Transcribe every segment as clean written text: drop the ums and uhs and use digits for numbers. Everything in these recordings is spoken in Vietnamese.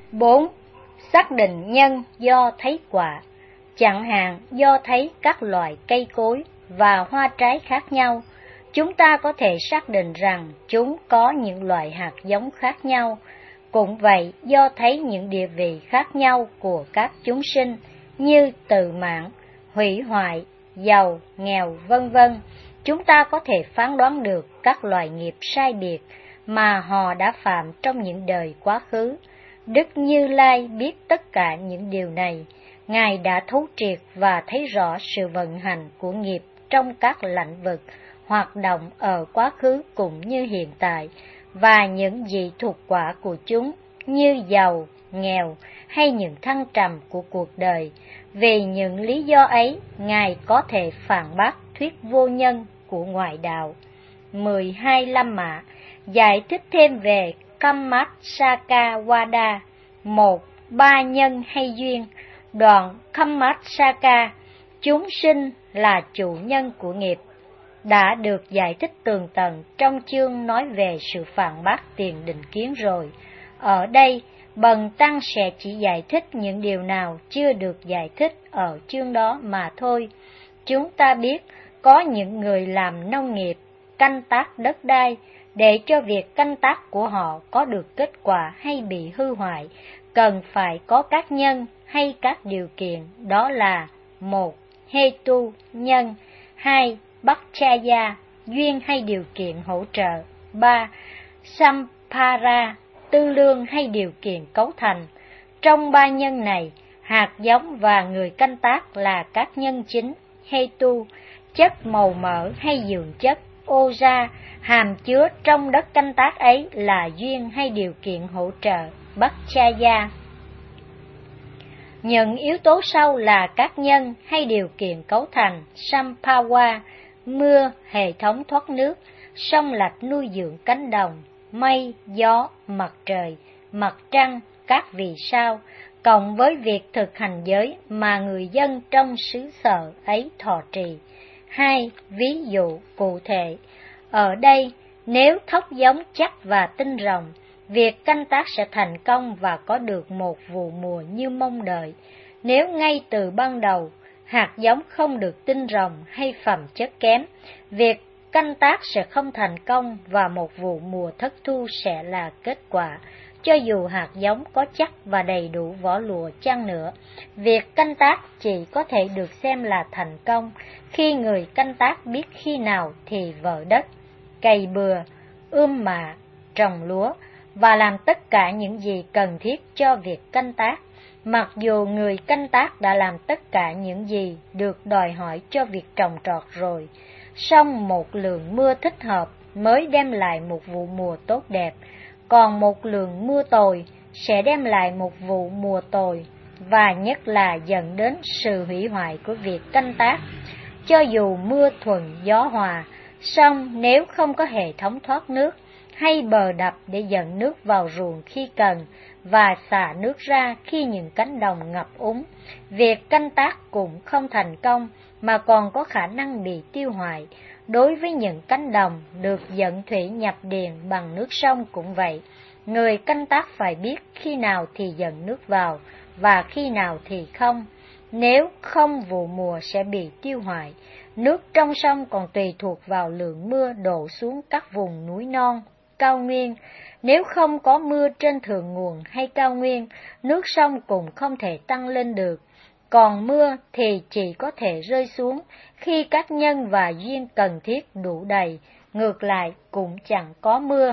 4. Xác định nhân do thấy quả, chẳng hạn do thấy các loại cây cối và hoa trái khác nhau, chúng ta có thể xác định rằng chúng có những loại hạt giống khác nhau. Cũng vậy, do thấy những địa vị khác nhau của các chúng sinh như tự mãn, hủy hoại, giàu, nghèo, vân vân, chúng ta có thể phán đoán được các loại nghiệp sai biệt mà họ đã phạm trong những đời quá khứ. Đức Như Lai biết tất cả những điều này. Ngài đã thấu triệt và thấy rõ sự vận hành của nghiệp trong các lĩnh vực hoạt động ở quá khứ cũng như hiện tại, và những dị thuộc quả của chúng như giàu, nghèo hay những thăng trầm của cuộc đời. Vì những lý do ấy, Ngài có thể phản bác thuyết vô nhân của ngoại đạo. 12 Lâm Mã giải thích thêm về Kammatsaka-vada. 1. Ba nhân hay duyên. Đoạn Kammatsaka, chúng sinh là chủ nhân của nghiệp, đã được giải thích tường tận trong chương nói về sự phản bác tiền định kiến rồi. Ở đây, Bần Tăng sẽ chỉ giải thích những điều nào chưa được giải thích ở chương đó mà thôi. Chúng ta biết có những người làm nông nghiệp, canh tác đất đai, để cho việc canh tác của họ có được kết quả hay bị hư hoại, cần phải có các nhân hay các điều kiện, đó là: 1. Hetu, nhân. 2. Bhakchaya, duyên hay điều kiện hỗ trợ. 3. Sampara, tư lương hay điều kiện cấu thành. Trong ba nhân này, hạt giống và người canh tác là các nhân chính. Hetu, chất màu mỡ hay dưỡng chất. Oja, hàm chứa trong đất canh tác ấy là duyên hay điều kiện hỗ trợ. Bhakchaya, những yếu tố sau là các nhân hay điều kiện cấu thành. Sampawa, mưa, hệ thống thoát nước, sông lạch nuôi dưỡng cánh đồng, mây, gió, mặt trời, mặt trăng, các vì sao, cộng với việc thực hành giới mà người dân trong xứ sở ấy thọ trì. 2. Ví dụ cụ thể. Ở đây, nếu thóc giống chắc và tinh rồng, việc canh tác sẽ thành công và có được một vụ mùa như mong đợi. Nếu ngay từ ban đầu, hạt giống không được tinh rồng hay phẩm chất kém, việc canh tác sẽ không thành công và một vụ mùa thất thu sẽ là kết quả. Cho dù hạt giống có chắc và đầy đủ vỏ lụa chăng nữa, việc canh tác chỉ có thể được xem là thành công khi người canh tác biết khi nào thì vợ đất, cày bừa, mạ, trồng lúa và làm tất cả những gì cần thiết cho việc canh tác. Mặc dù người canh tác đã làm tất cả những gì được đòi hỏi cho việc trồng trọt rồi, song một lượng mưa thích hợp mới đem lại một vụ mùa tốt đẹp, còn một lượng mưa tồi sẽ đem lại một vụ mùa tồi, và nhất là dẫn đến sự hủy hoại của việc canh tác. Cho dù mưa thuận gió hòa, song nếu không có hệ thống thoát nước hay bờ đập để dẫn nước vào ruộng khi cần và xả nước ra khi những cánh đồng ngập úng, việc canh tác cũng không thành công mà còn có khả năng bị tiêu hoại. Đối với những cánh đồng được dẫn thủy nhập điền bằng nước sông cũng vậy, người canh tác phải biết khi nào thì dẫn nước vào và khi nào thì không. Nếu không, vụ mùa sẽ bị tiêu hoại. Nước trong sông còn tùy thuộc vào lượng mưa đổ xuống các vùng núi non, cao nguyên. Nếu không có mưa trên thượng nguồn hay cao nguyên, nước sông cũng không thể tăng lên được. Còn mưa thì chỉ có thể rơi xuống khi các nhân và duyên cần thiết đủ đầy, ngược lại cũng chẳng có mưa.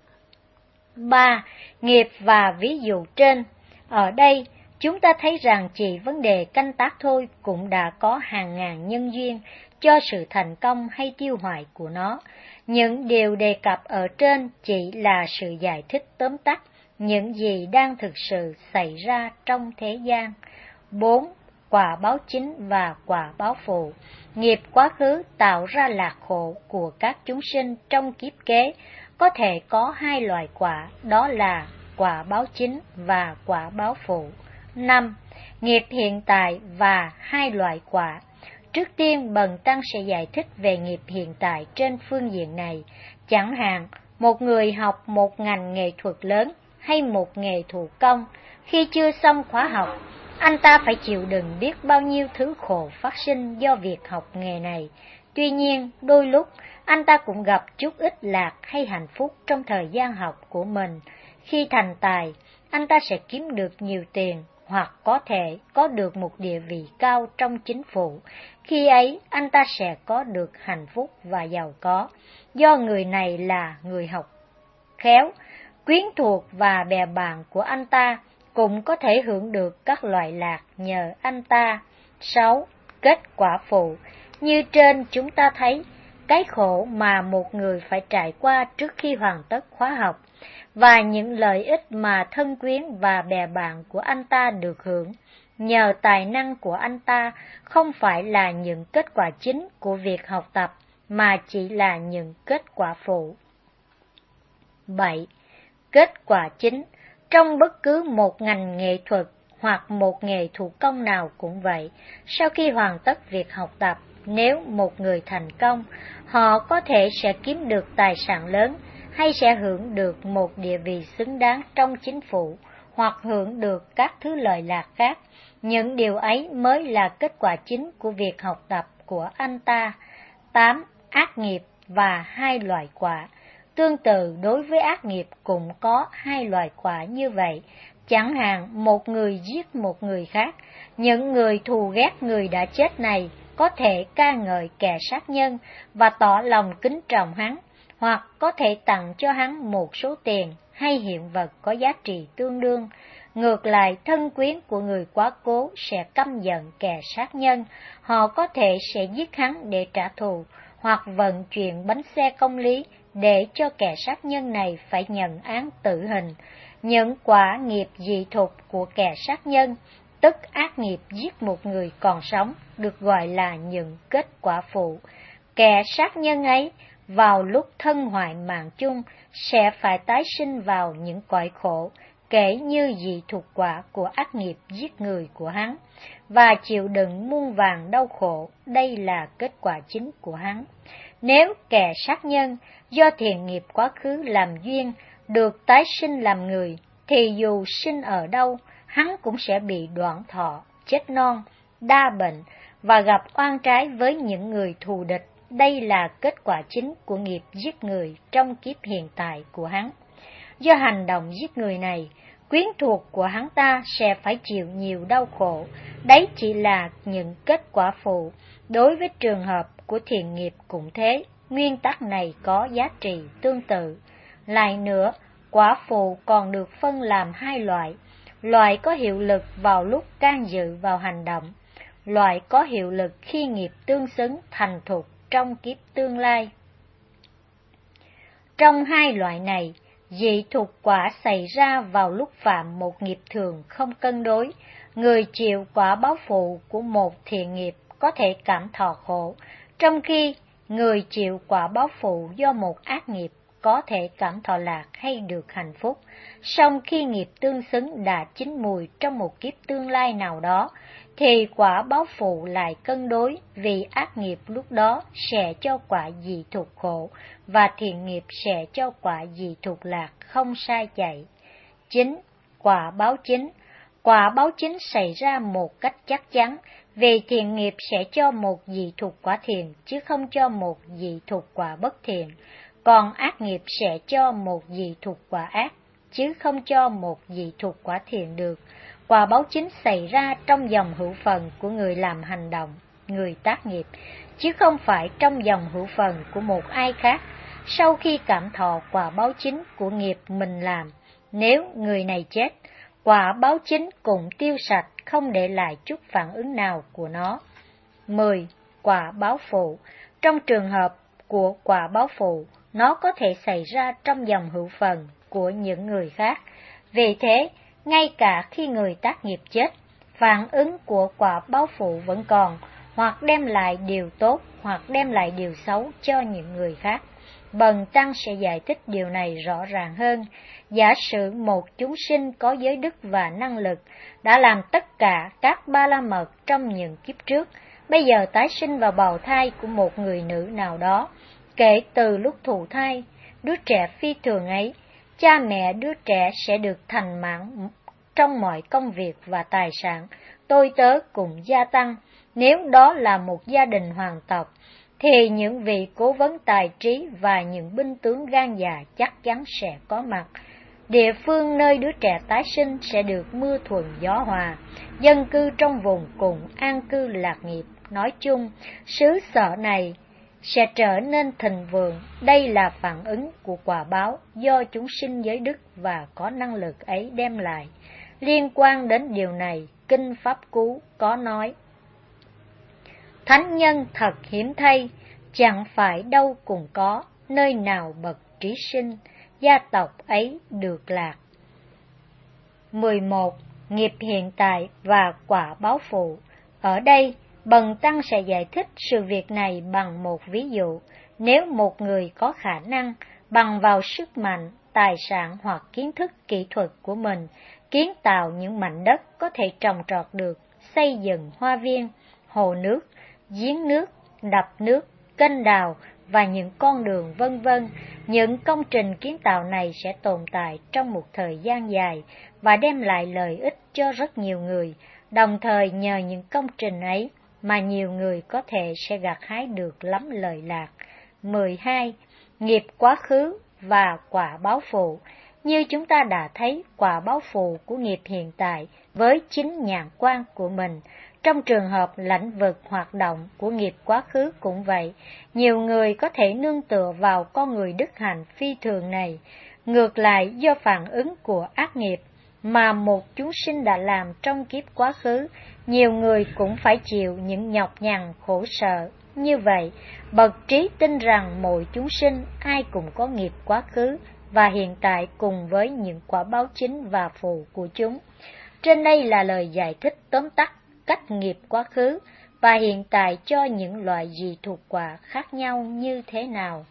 3. Nghiệp và ví dụ trên. Ở đây, chúng ta thấy rằng chỉ vấn đề canh tác thôi cũng đã có hàng ngàn nhân duyên cho sự thành công hay tiêu hoại của nó. Những điều đề cập ở trên chỉ là sự giải thích tóm tắt những gì đang thực sự xảy ra trong thế gian. 4. Quả báo chính và quả báo phụ. Nghiệp quá khứ tạo ra lạc khổ của các chúng sinh trong kiếp kế. Có thể có hai loại quả, đó là quả báo chính và quả báo phụ. 5. Nghiệp hiện tại và hai loại quả. Trước tiên, Bần Tăng sẽ giải thích về nghiệp hiện tại trên phương diện này. Chẳng hạn, một người học một ngành nghệ thuật lớn hay một nghề thủ công, khi chưa xong khóa học, anh ta phải chịu đựng biết bao nhiêu thứ khổ phát sinh do việc học nghề này. Tuy nhiên, đôi lúc, anh ta cũng gặp chút ít lạc hay hạnh phúc trong thời gian học của mình. Khi thành tài, anh ta sẽ kiếm được nhiều tiền, hoặc có thể có được một địa vị cao trong chính phủ. Khi ấy, anh ta sẽ có được hạnh phúc và giàu có, do người này là người học khéo. Quyến thuộc và bè bạn của anh ta cũng có thể hưởng được các loại lạc nhờ anh ta. 6. Kết quả phụ. Như trên chúng ta thấy, cái khổ mà một người phải trải qua trước khi hoàn tất khóa học, và những lợi ích mà thân quyến và bè bạn của anh ta được hưởng nhờ tài năng của anh ta, không phải là những kết quả chính của việc học tập, mà chỉ là những kết quả phụ. 7. Kết quả chính. Trong bất cứ một ngành nghệ thuật hoặc một nghề thủ công nào cũng vậy, sau khi hoàn tất việc học tập, nếu một người thành công, họ có thể sẽ kiếm được tài sản lớn, hay sẽ hưởng được một địa vị xứng đáng trong chính phủ, hoặc hưởng được các thứ lợi lạc khác. Những điều ấy mới là kết quả chính của việc học tập của anh ta. 8. Ác nghiệp và hai loại quả. Tương tự, đối với ác nghiệp cũng có hai loại quả như vậy. Chẳng hạn, một người giết một người khác, những người thù ghét người đã chết này có thể ca ngợi kẻ sát nhân và tỏ lòng kính trọng hắn, hoặc có thể tặng cho hắn một số tiền hay hiện vật có giá trị tương đương. Ngược lại, thân quyến của người quá cố sẽ căm giận kẻ sát nhân, họ có thể sẽ giết hắn để trả thù, hoặc vận chuyển bánh xe công lý để cho kẻ sát nhân này phải nhận án tử hình. Những quả nghiệp dị thục của kẻ sát nhân, tức ác nghiệp giết một người còn sống, được gọi là những kết quả phụ. Kẻ sát nhân ấy, vào lúc thân hoại mạng chung, sẽ phải tái sinh vào những cõi khổ, kể như dị thục quả của ác nghiệp giết người của hắn, và chịu đựng muôn vàn đau khổ. Đây là kết quả chính của hắn. Nếu kẻ sát nhân do thiện nghiệp quá khứ làm duyên được tái sinh làm người, thì dù sinh ở đâu, hắn cũng sẽ bị đoạn thọ, chết non, đa bệnh và gặp oan trái với những người thù địch. Đây là kết quả chính của nghiệp giết người trong kiếp hiện tại của hắn. Do hành động giết người này, quyến thuộc của hắn ta sẽ phải chịu nhiều đau khổ. Đấy chỉ là những kết quả phụ. Đối với trường hợp của thiện nghiệp cũng thế, nguyên tắc này có giá trị tương tự. Lại nữa, quả phụ còn được phân làm hai loại. Loại có hiệu lực vào lúc can dự vào hành động, loại có hiệu lực khi nghiệp tương xứng thành thục trong kiếp tương lai. Trong hai loại này, dị thục quả xảy ra vào lúc phạm một nghiệp thường không cân đối. Người chịu quả báo phụ của một thiện nghiệp có thể cảm thọ khổ, trong khi người chịu quả báo phụ do một ác nghiệp có thể cảm thọ lạc hay được hạnh phúc. Song khi nghiệp tương xứng đã chín mùi trong một kiếp tương lai nào đó, thì quả báo phụ lại cân đối, vì ác nghiệp lúc đó sẽ cho quả dị thục khổ, và thiện nghiệp sẽ cho quả dị thục lạc, không sai chạy. 9. Quả báo chính. Quả báo chính xảy ra một cách chắc chắn, vì thiện nghiệp sẽ cho một dị thục quả thiện, chứ không cho một dị thục quả bất thiện. Còn ác nghiệp sẽ cho một dị thục quả ác, chứ không cho một dị thục quả thiện được. Quả báo chính xảy ra trong dòng hữu phần của người làm hành động, người tác nghiệp, chứ không phải trong dòng hữu phần của một ai khác. Sau khi cảm thọ quả báo chính của nghiệp mình làm, nếu người này chết, quả báo chính cũng tiêu sạch, không để lại chút phản ứng nào của nó. 10. Quả báo phụ. Trong trường hợp của quả báo phụ, nó có thể xảy ra trong dòng hữu phần của những người khác. Vì thế, ngay cả khi người tác nghiệp chết, phản ứng của quả báo phụ vẫn còn, hoặc đem lại điều tốt, hoặc đem lại điều xấu cho những người khác. Bần tăng sẽ giải thích điều này rõ ràng hơn. Giả sử một chúng sinh có giới đức và năng lực, đã làm tất cả các ba la mật trong những kiếp trước, bây giờ tái sinh vào bào thai của một người nữ nào đó. Kể từ lúc thụ thai, đứa trẻ phi thường ấy cha mẹ đứa trẻ sẽ được thành mãn trong mọi công việc và tài sản, tôi tớ cùng gia tăng. Nếu đó là một gia đình hoàng tộc, thì những vị cố vấn tài trí và những binh tướng gan dạ chắc chắn sẽ có mặt. Địa phương nơi đứa trẻ tái sinh sẽ được mưa thuận gió hòa, dân cư trong vùng cùng an cư lạc nghiệp. Nói chung, xứ sở này sẽ trở nên thịnh vượng. Đây là phản ứng của quả báo do chúng sinh giới đức và có năng lực ấy đem lại. Liên quan đến điều này, Kinh Pháp Cú có nói: thánh nhân thật hiếm thay, chẳng phải đâu cùng có, nơi nào bậc trí sinh, gia tộc ấy được lạc. 11. Nghiệp hiện tại và quả báo phụ. Ở đây, Bần Tăng sẽ giải thích sự việc này bằng một ví dụ. Nếu một người có khả năng, bằng vào sức mạnh, tài sản hoặc kiến thức kỹ thuật của mình, kiến tạo những mảnh đất có thể trồng trọt được, xây dựng hoa viên, hồ nước, giếng nước, đập nước, kênh đào và những con đường vân vân. Những công trình kiến tạo này sẽ tồn tại trong một thời gian dài và đem lại lợi ích cho rất nhiều người. Đồng thời nhờ những công trình ấy mà nhiều người có thể sẽ gặt hái được lắm lợi lạc. 12. Nghiệp quá khứ và quả báo phụ. Như chúng ta đã thấy, quả báo phụ của nghiệp hiện tại với chính nhãn quan của mình. Trong trường hợp lãnh vực hoạt động của nghiệp quá khứ cũng vậy, nhiều người có thể nương tựa vào con người đức hạnh phi thường này. Ngược lại, do phản ứng của ác nghiệp mà một chúng sinh đã làm trong kiếp quá khứ, nhiều người cũng phải chịu những nhọc nhằn khổ sở. Như vậy, bậc trí tin rằng mỗi chúng sinh ai cũng có nghiệp quá khứ và hiện tại cùng với những quả báo chính và phụ của chúng. Trên đây là lời giải thích tóm tắt cách nghiệp quá khứ và hiện tại cho những loại dị thuộc quả khác nhau như thế nào.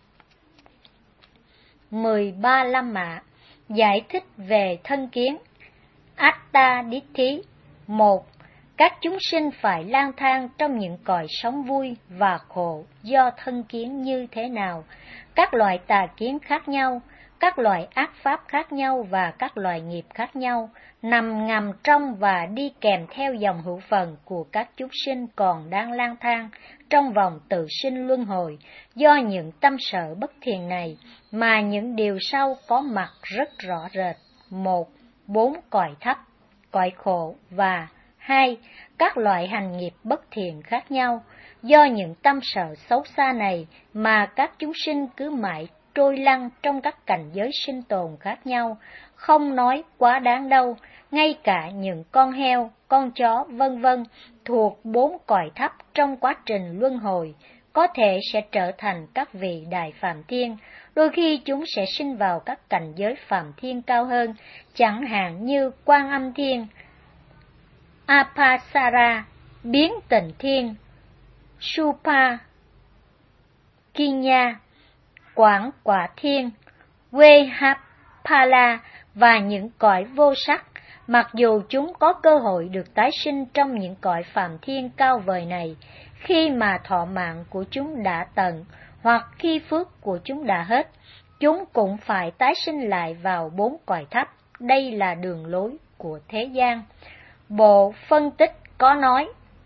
13. Lâm Mạ giải thích về thân kiến. Atta Ditthi. 1. Các chúng sinh phải lang thang trong những cõi sống vui và khổ do thân kiến như thế nào, các loại tà kiến khác nhau, các loại ác pháp khác nhau và các loại nghiệp khác nhau, nằm ngầm trong và đi kèm theo dòng hữu phần của các chúng sinh còn đang lang thang trong vòng tự sinh luân hồi. Do những tâm sở bất thiện này mà những điều sau có mặt rất rõ rệt. 1. 4 cõi thấp, cõi khổ và 2. Các loại hành nghiệp bất thiện khác nhau. Do những tâm sở xấu xa này mà các chúng sinh cứ mãi trôi lăn trong các cảnh giới sinh tồn khác nhau, không nói quá đáng đâu. Ngay cả những con heo, con chó vân vân thuộc 4 cõi thấp trong quá trình luân hồi có thể sẽ trở thành các vị đại phạm thiên. Đôi khi chúng sẽ sinh vào các cảnh giới phạm thiên cao hơn, chẳng hạn như Quan Âm Thiên, Apasara, Biến Tịnh Thiên, Supa, Kinya, Quảng Quả Thiên, Vehapala và những cõi vô sắc. Mặc dù chúng có cơ hội được tái sinh trong những cõi phạm thiên cao vời này, khi mà thọ mạng của chúng đã tận hoặc khi phước của chúng đã hết, chúng cũng phải tái sinh lại vào 4 cõi thấp. Đây là đường lối của thế gian. Bộ phân tích có nói: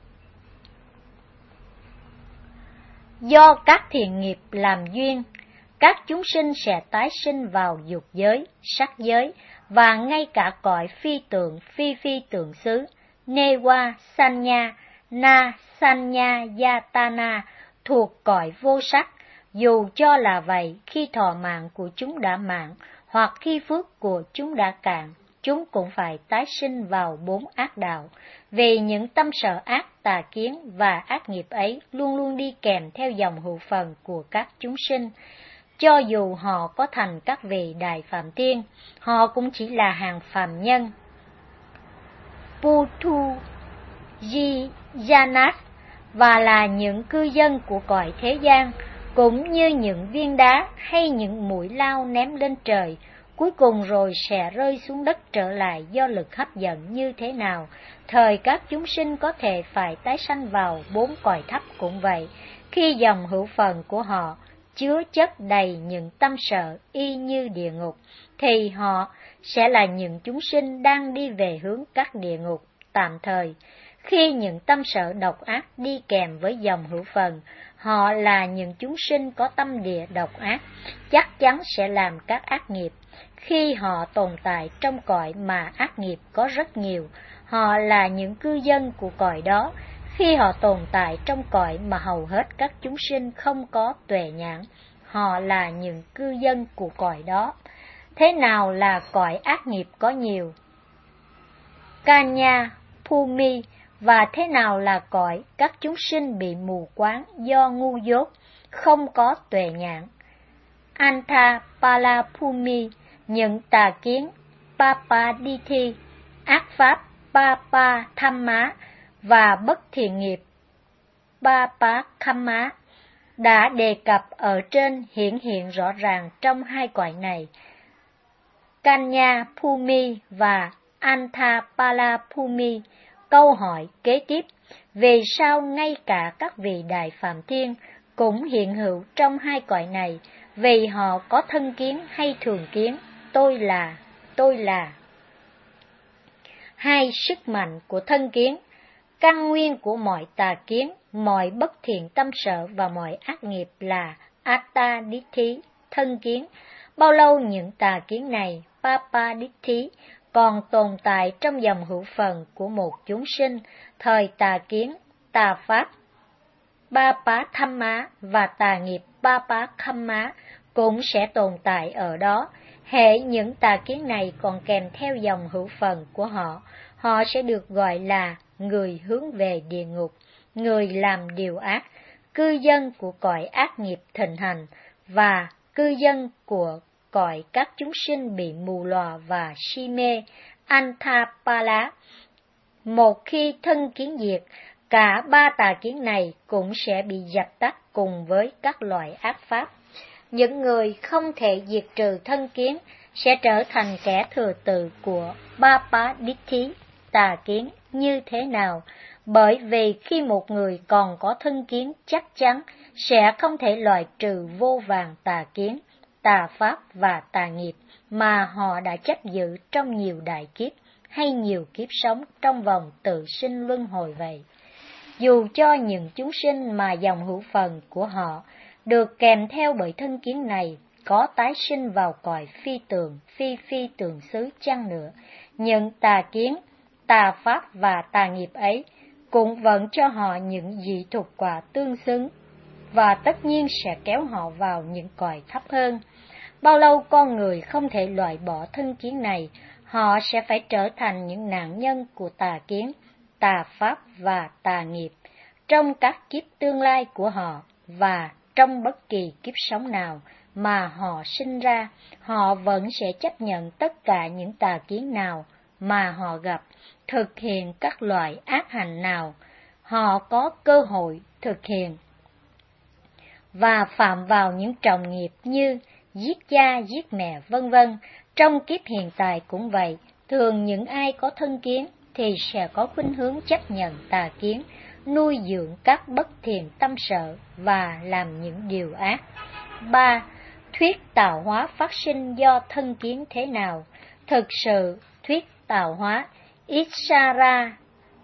do các thiện nghiệp làm duyên, các chúng sinh sẽ tái sinh vào dục giới, sắc giới và ngay cả cõi phi tượng, phi tượng xứ, Newa, Sanya, Na, Sanya, Yatana thuộc cõi vô sắc. Dù cho là vậy, khi thọ mạng của chúng đã mãn hoặc khi phước của chúng đã cạn, chúng cũng phải tái sinh vào 4 ác đạo, vì những tâm sở ác, tà kiến và ác nghiệp ấy luôn luôn đi kèm theo dòng hữu phần của các chúng sinh. Cho dù họ có thành các vị đại phạm thiên, họ cũng chỉ là hàng phàm nhân. Putu Janat và là những cư dân của cõi thế gian, cũng như những viên đá hay những mũi lao ném lên trời, cuối cùng rồi sẽ rơi xuống đất trở lại do lực hấp dẫn như thế nào. Thời các chúng sinh có thể phải tái sanh vào 4 cõi thấp cũng vậy, khi dòng hữu phần của họ chứa chất đầy những tâm sở y như địa ngục. thì họ sẽ là những chúng sinh đang đi về hướng các địa ngục tạm thời. Khi những tâm sở độc ác đi kèm với dòng hữu phần, họ là những chúng sinh có tâm địa độc ác, chắc chắn sẽ làm các ác nghiệp. Khi họ tồn tại trong cõi mà ác nghiệp có rất nhiều, họ là những cư dân của cõi đó. Khi họ tồn tại trong cõi mà hầu hết các chúng sinh không có tuệ nhãn, họ là những cư dân của cõi đó. Thế nào là cõi ác nghiệp có nhiều? Kanya, Phumi. Và thế nào là cõi các chúng sinh bị mù quáng do ngu dốt, không có tuệ nhãn? Anta Palapumi, những tà kiến Papaditi, ác pháp Papa Thamma và bất thiện nghiệp Papa Khamma đã đề cập ở trên hiển hiện rõ ràng trong hai cõi này. Kanya Phumi và Anthapala Phumi. Câu hỏi kế tiếp: vì sao ngay cả các vị đại phạm thiên cũng hiện hữu trong hai cõi này? Vì họ có thân kiến hay thường kiến? Tôi là. Hai sức mạnh của thân kiến. Căn nguyên của mọi tà kiến, mọi bất thiện tâm sở và mọi ác nghiệp là Atta Ditti, thân kiến. Bao lâu những tà kiến này, Papa Ditti, còn tồn tại trong dòng hữu phần của một chúng sinh, thời tà kiến, tà pháp Papa Thamma và tà nghiệp Papa Khamma cũng sẽ tồn tại ở đó. Hễ những tà kiến này còn kèm theo dòng hữu phần của họ, họ sẽ được gọi là người hướng về địa ngục, người làm điều ác, cư dân của cõi ác nghiệp thịnh hành và cư dân của cõi các chúng sinh bị mù lòa và si mê, Anthapala. Một khi thân kiến diệt, cả ba tà kiến này cũng sẽ bị dập tắt cùng với các loại ác pháp. Những người không thể diệt trừ thân kiến sẽ trở thành kẻ thừa tự của Papa Ditti, tà kiến như thế nào? Bởi vì khi một người còn có thân kiến chắc chắn sẽ không thể loại trừ vô vàn tà kiến, tà pháp và tà nghiệp mà họ đã chấp giữ trong nhiều đại kiếp hay nhiều kiếp sống trong vòng tự sinh luân hồi vậy. Dù cho những chúng sinh mà dòng hữu phần của họ được kèm theo bởi thân kiến này có tái sinh vào cõi phi tường xứ chăng nữa, những tà kiến, tà pháp và tà nghiệp ấy cũng vẫn cho họ những dị thục quả tương xứng, và tất nhiên sẽ kéo họ vào những cõi thấp hơn. Bao lâu con người không thể loại bỏ thân kiến này, họ sẽ phải trở thành những nạn nhân của tà kiến, tà pháp và tà nghiệp trong các kiếp tương lai của họ, và trong bất kỳ kiếp sống nào mà họ sinh ra, họ vẫn sẽ chấp nhận tất cả những tà kiến nào mà họ gặp, thực hiện các loại ác hành nào họ có cơ hội thực hiện, và phạm vào những trọng nghiệp như giết cha, giết mẹ, vân vân. Trong kiếp hiện tại cũng vậy, thường những ai có thân kiến thì sẽ có khuynh hướng chấp nhận tà kiến, nuôi dưỡng các bất thiện tâm sở và làm những điều ác. 3. Thuyết tạo hóa phát sinh do thân kiến thế nào? Thực sự, thuyết tạo hóa Issara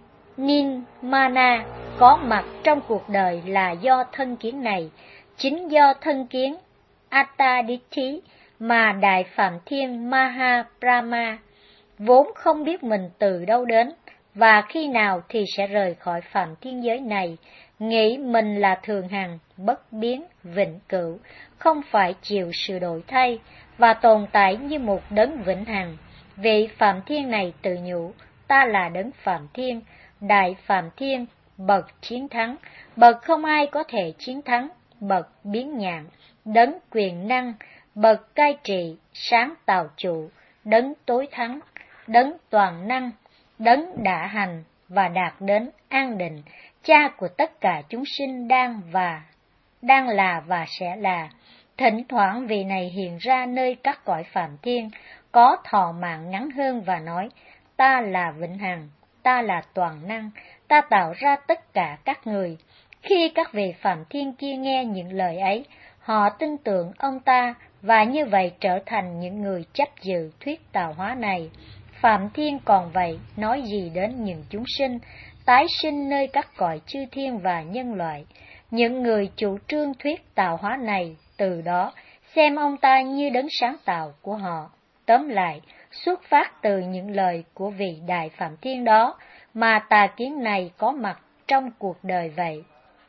Ninmana có mặt trong cuộc đời là do thân kiến này. Chính do thân kiến Attaditti mà Đại Phạm Thiên Mahabrahma vốn không biết mình từ đâu đến và khi nào thì sẽ rời khỏi phạm thiên giới này, nghĩ mình là thường hằng, bất biến, vĩnh cửu, không phải chịu sự đổi thay và tồn tại như một đấng vĩnh hằng. Vị Phạm Thiên này tự nhủ, ta là đấng Phạm Thiên, Đại Phạm Thiên, bậc chiến thắng, bậc không ai có thể chiến thắng, bậc biến nhạn, đấng quyền năng, bậc cai trị, sáng tạo chủ, đấng tối thắng, đấng toàn năng, đấng đã hành và đạt đến an định, cha của tất cả chúng sinh đang là và sẽ là. Thỉnh thoảng vị này hiện ra nơi các cõi phạm thiên, có thọ mạng ngắn hơn và nói, ta là vĩnh hằng, ta là toàn năng, ta tạo ra tất cả các người. Khi các vị phạm thiên kia nghe những lời ấy, họ tin tưởng ông ta và như vậy trở thành những người chấp dự thuyết tạo hóa này. Phạm Thiên còn vậy, nói gì đến những chúng sinh tái sinh nơi các cõi chư thiên và nhân loại. Những người chủ trương thuyết tạo hóa này từ đó xem ông ta như đấng sáng tạo của họ. Tóm lại, xuất phát từ những lời của vị Đại Phạm Thiên đó mà tà kiến này có mặt trong cuộc đời vậy.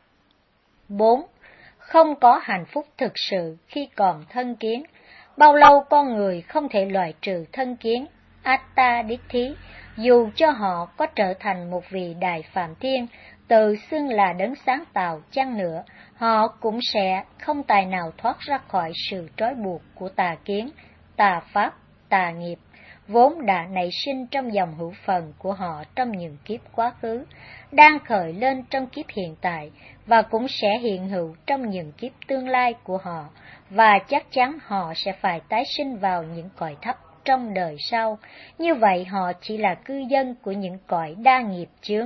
4. Không có hạnh phúc thực sự khi còn thân kiến. Bao lâu con người không thể loại trừ thân kiến, Atta Ditthi, dù cho họ có trở thành một vị Đại Phạm Thiên, tự xưng là đấng sáng tạo chăng nữa, họ cũng sẽ không tài nào thoát ra khỏi sự trói buộc của tà kiến, tà pháp, tà nghiệp, vốn đã nảy sinh trong dòng hữu phần của họ trong những kiếp quá khứ, đang khởi lên trong kiếp hiện tại, và cũng sẽ hiện hữu trong những kiếp tương lai của họ, và chắc chắn họ sẽ phải tái sinh vào những cõi thấp trong đời sau. Như vậy họ chỉ là cư dân của những cõi đa nghiệp chướng.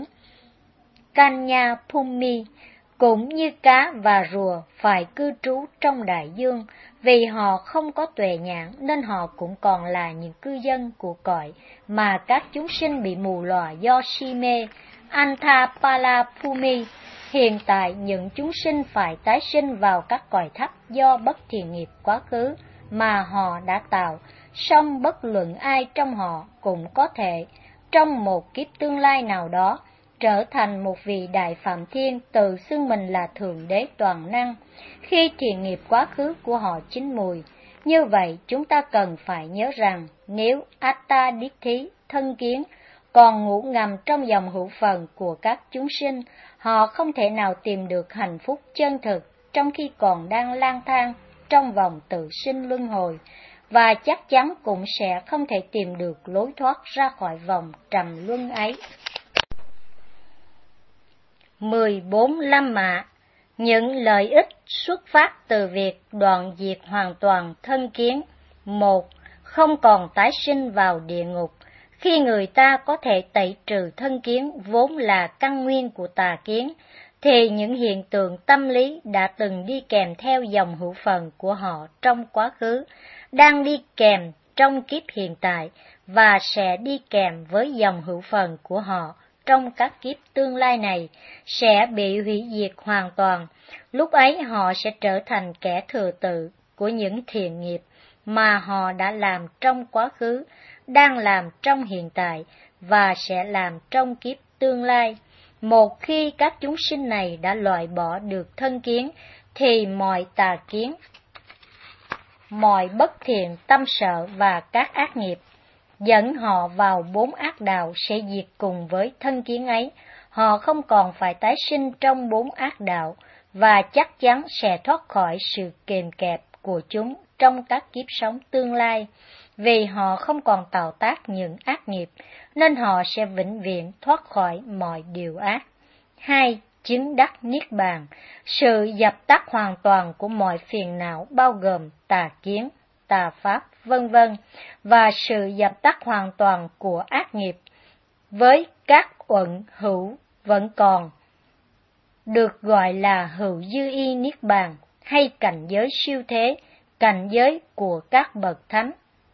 Kanya Phumi cũng như cá và rùa phải cư trú trong đại dương, vì họ không có tuệ nhãn nên họ cũng còn là những cư dân của cõi mà các chúng sinh bị mù lòa do si mê. Anthapala Phumi, hiện tại những chúng sinh phải tái sinh vào các cõi thấp do bất thiện nghiệp quá khứ mà họ đã tạo, song bất luận ai trong họ cũng có thể trong một kiếp tương lai nào đó trở thành một vị Đại Phạm Thiên, tự xưng mình là Thượng Đế toàn năng khi thiện nghiệp quá khứ của họ chín mùi. Như vậy chúng ta cần phải nhớ rằng nếu Atta Ditthi, thân kiến, còn ngủ ngầm trong dòng hữu phần của các chúng sinh, họ không thể nào tìm được hạnh phúc chân thực trong khi còn đang lang thang trong vòng tự sinh luân hồi, và chắc chắn cũng sẽ không thể tìm được lối thoát ra khỏi vòng trầm luân ấy. 14. Lâm mạ. Những lợi ích xuất phát từ việc đoạn diệt hoàn toàn thân kiến. 1. Không còn tái sinh vào địa ngục. Khi người ta có thể tẩy trừ thân kiến vốn là căn nguyên của tà kiến, thì những hiện tượng tâm lý đã từng đi kèm theo dòng hữu phần của họ trong quá khứ, đang đi kèm trong kiếp hiện tại và sẽ đi kèm với dòng hữu phần của họ trong các kiếp tương lai này, sẽ bị hủy diệt hoàn toàn. Lúc ấy họ sẽ trở thành kẻ thừa tự của những thiện nghiệp mà họ đã làm trong quá khứ, đang làm trong hiện tại và sẽ làm trong kiếp tương lai. Một khi các chúng sinh này đã loại bỏ được thân kiến, thì mọi tà kiến, mọi bất thiện tâm sợ và các ác nghiệp dẫn họ vào 4 ác đạo sẽ diệt cùng với thân kiến ấy. Họ không còn phải tái sinh trong 4 ác đạo và chắc chắn sẽ thoát khỏi sự kềm kẹp của chúng trong các kiếp sống tương lai. Vì họ không còn tạo tác những ác nghiệp, nên họ sẽ vĩnh viễn thoát khỏi mọi điều ác. 2. Chứng đắc Niết Bàn. Sự dập tắt hoàn toàn của mọi phiền não bao gồm tà kiến, tà pháp, vân vân, và sự dập tắt hoàn toàn của ác nghiệp với các uẩn hữu vẫn còn, được gọi là hữu dư y Niết Bàn hay cảnh giới siêu thế, cảnh giới của các bậc thánh.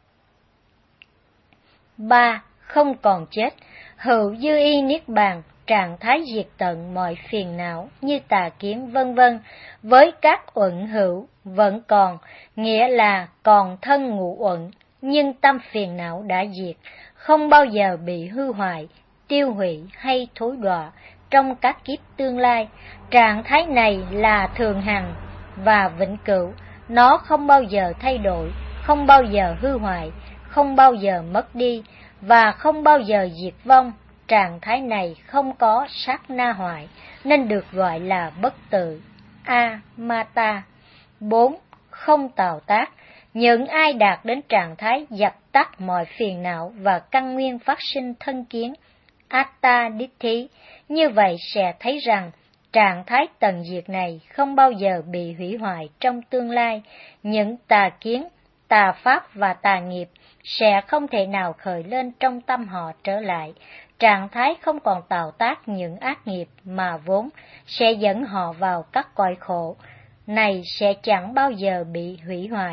3. Không còn chết. Hữu dư y Niết Bàn, trạng thái diệt tận mọi phiền não như tà kiến vân vân với các uẩn hữu vẫn còn, nghĩa là còn thân ngũ uẩn, nhưng tâm phiền não đã diệt, không bao giờ bị hư hoại, tiêu hủy hay thối đọa trong các kiếp tương lai. Trạng thái này là thường hằng và vĩnh cửu, nó không bao giờ thay đổi, không bao giờ hư hoại, không bao giờ mất đi và không bao giờ diệt vong. Trạng thái này không có sát na hoại, nên được gọi là bất tử, Amata. 4. Không tạo tác. Những ai đạt đến trạng thái dập tắt mọi phiền não và căn nguyên phát sinh thân kiến, Atta Ditthi, như vậy sẽ thấy rằng trạng thái tận diệt này không bao giờ bị hủy hoại trong tương lai. Những tà kiến, tà pháp và tà nghiệp sẽ không thể nào khởi lên trong tâm họ trở lại. Trạng thái không còn tạo tác những ác nghiệp mà vốn sẽ dẫn họ vào các cõi khổ này sẽ chẳng bao giờ bị hủy hoại,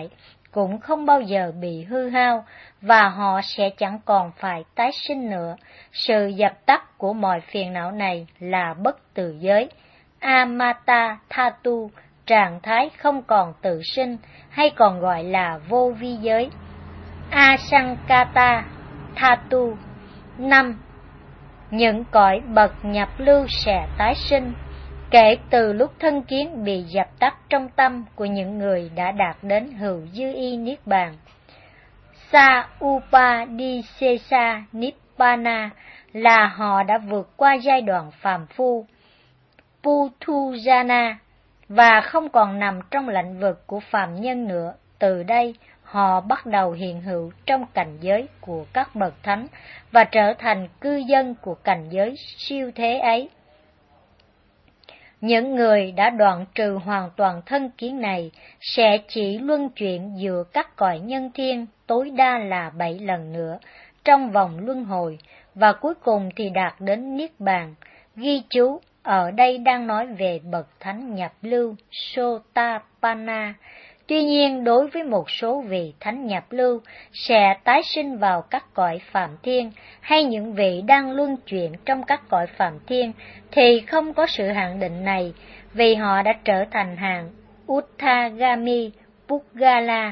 cũng không bao giờ bị hư hao, và họ sẽ chẳng còn phải tái sinh nữa. Sự dập tắt của mọi phiền não này là bất tự giới, amata thatu, trạng thái không còn tự sinh, hay còn gọi là vô vi giới, asankata thatu. 5. Những cõi bậc nhập lưu sẽ tái sinh kể từ lúc thân kiến bị dập tắt trong tâm của những người đã đạt đến hữu dư y niết bàn. Sa upadisesa nibbana là họ đã vượt qua giai đoạn phàm phu, puthujana, và không còn nằm trong lãnh vực của phàm nhân nữa. Từ đây, họ bắt đầu hiện hữu trong cảnh giới của các bậc thánh và trở thành cư dân của cảnh giới siêu thế ấy. Những người đã đoạn trừ hoàn toàn thân kiến này sẽ chỉ luân chuyển giữa các cõi nhân thiên tối đa là 7 lần nữa trong vòng luân hồi, và cuối cùng thì đạt đến Niết Bàn. Ghi chú, ở đây đang nói về bậc thánh nhập lưu Sotapanna. Tuy nhiên, đối với một số vị thánh nhập lưu sẽ tái sinh vào các cõi phạm thiên, hay những vị đang luân chuyển trong các cõi phạm thiên, thì không có sự hạn định này, vì họ đã trở thành hàng Uttagami Puggala.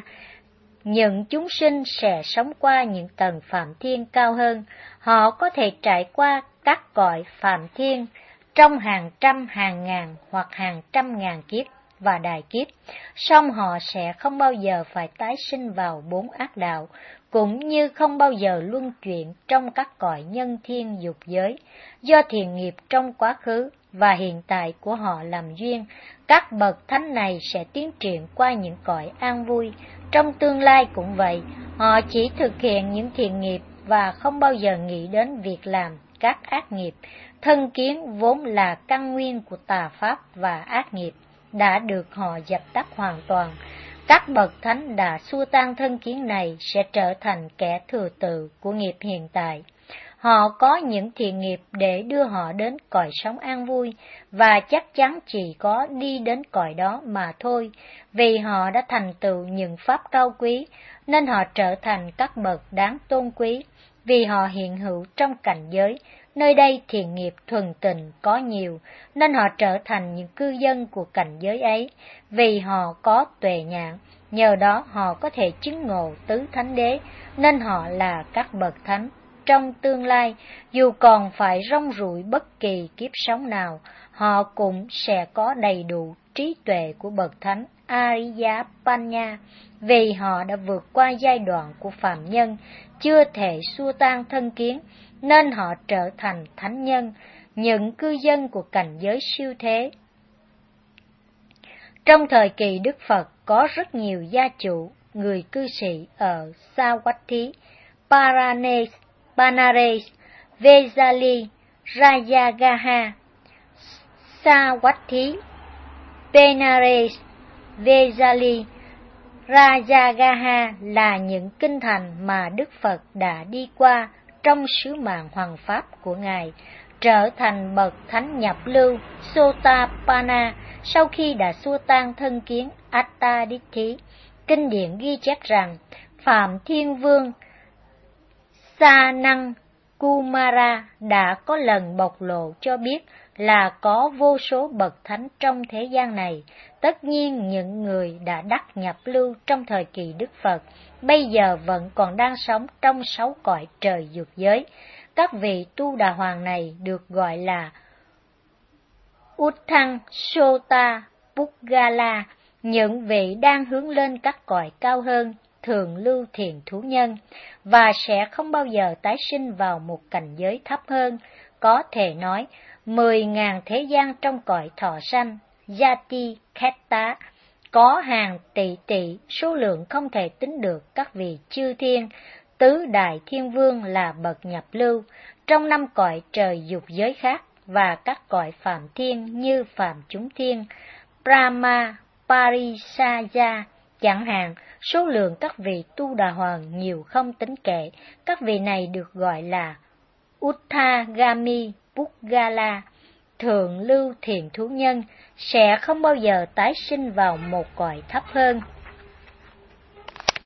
Những chúng sinh sẽ sống qua những tầng phạm thiên cao hơn, họ có thể trải qua các cõi phạm thiên trong hàng trăm, hàng ngàn hoặc hàng trăm ngàn kiếp và đại kiếp, song họ sẽ không bao giờ phải tái sinh vào 4 ác đạo, cũng như không bao giờ luân chuyển trong các cõi nhân thiên dục giới. Do thiện nghiệp trong quá khứ và hiện tại của họ làm duyên, các bậc thánh này sẽ tiến triển qua những cõi an vui. Trong tương lai cũng vậy, họ chỉ thực hiện những thiện nghiệp và không bao giờ nghĩ đến việc làm các ác nghiệp. Thân kiến vốn là căn nguyên của tà pháp và ác nghiệp đã được họ dập tắt hoàn toàn. Các bậc thánh đã xua tan thân kiến này sẽ trở thành kẻ thừa tự của nghiệp hiện tại. Họ có những thiện nghiệp để đưa họ đến cõi sống an vui, và chắc chắn chỉ có đi đến cõi đó mà thôi. Vì họ đã thành tựu những pháp cao quý, nên họ trở thành các bậc đáng tôn quý. Vì họ hiện hữu trong cảnh giới, nơi đây thiện nghiệp thuần tình có nhiều, nên họ trở thành những cư dân của cảnh giới ấy. Vì họ có tuệ nhãn, nhờ đó họ có thể chứng ngộ tứ thánh đế, nên họ là các bậc thánh. Trong tương lai, dù còn phải rong ruổi bất kỳ kiếp sống nào, họ cũng sẽ có đầy đủ trí tuệ của bậc thánh Ariya Panya, vì họ đã vượt qua giai đoạn của phàm nhân, chưa thể xua tan thân kiến, nên họ trở thành thánh nhân, những cư dân của cảnh giới siêu thế. Trong thời kỳ Đức Phật, có rất nhiều gia chủ, người cư sĩ ở Savatthi, Banares, Vesali, Rajagaha. Savatthi, Benares, Vesali, Rajagaha là những kinh thành mà Đức Phật đã đi qua trong sứ mạng hoằng pháp của Ngài, trở thành bậc thánh nhập lưu Sotapanna sau khi đã xua tan thân kiến Attadithi. Kinh điển ghi chép rằng Phạm Thiên Vương Sa Năng Kumara đã có lần bộc lộ cho biết là có vô số bậc thánh trong thế gian này. Tất nhiên những người đã đắc nhập lưu trong thời kỳ Đức Phật bây giờ vẫn còn đang sống trong 6 cõi trời dục giới. Các vị Tu Đà Hoàng này được gọi là Uttang Sota Puggala, những vị đang hướng lên các cõi cao hơn, thường lưu thiện thú nhân, và sẽ không bao giờ tái sinh vào một cảnh giới thấp hơn. Có thể nói, 10.000 thế gian trong cõi thọ sanh, Yati Khetta, có hàng tỷ tỷ, số lượng không thể tính được các vị chư thiên, tứ đại thiên vương là bậc nhập lưu, trong 5 cõi trời dục giới khác, và các cõi phạm thiên như phạm chúng thiên, Brahma, Parisaya, chẳng hạn. Số lượng các vị Tu Đà Hoàng nhiều không tính kể. Các vị này được gọi là Uttagami Puggala, thượng lưu thiện thú nhân, sẽ không bao giờ tái sinh vào một cõi thấp hơn.